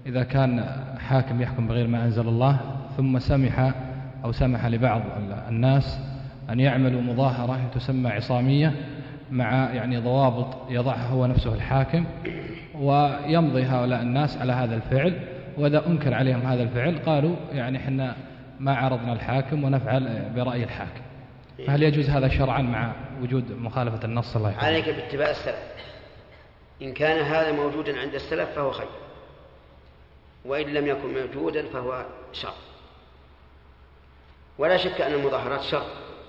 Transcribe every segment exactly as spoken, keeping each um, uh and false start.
إذا كان حاكم يحكم بغير ما أنزل الله ثم سمح أو سمح لبعض الناس أن يعملوا مظاهرة تسمى عصامية مع يعني ضوابط يضعها هو نفسه الحاكم، ويمضي هؤلاء الناس على هذا الفعل، وإذا أنكر عليهم هذا الفعل قالوا يعني إحنا ما عرضنا الحاكم ونفعل برأي الحاكم. فهل يجوز هذا شرعا مع وجود مخالفة النص؟ الله يحفظك. عليك باتباع السلف، إن كان هذا موجودا عند السلف فهو خير، وإن لم يكن موجودا فهو شر. ولا شك أن المظاهرات شر،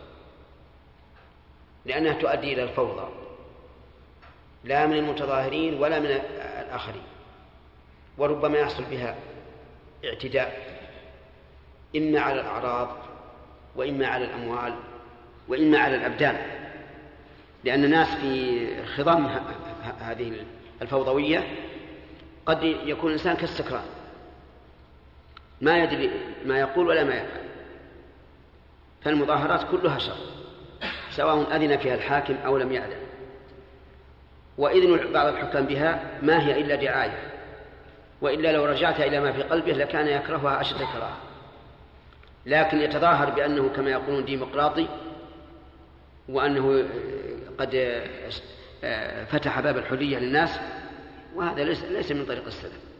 لأنها تؤدي إلى الفوضى، لا من المتظاهرين ولا من الآخرين، وربما يحصل بها اعتداء إما على الأعراض وإما على الأموال وإما على الأبدان، لأن الناس في خضم هذه الفوضوية قد يكون الإنسان كالسكران ما يدري ما يقول ولا ما يفعل. فالمظاهرات كلها شر، سواء أذن فيها الحاكم أو لم يأذن. وإذن بعض الحكام بها ما هي إلا دعاية، وإلا لو رجعت إلى ما في قلبه لكان يكرهها أشد الكراهة، لكن يتظاهر بأنه كما يقولون ديمقراطي، وأنه قد فتح باب الحرية للناس، وهذا ليس من طريق السلف.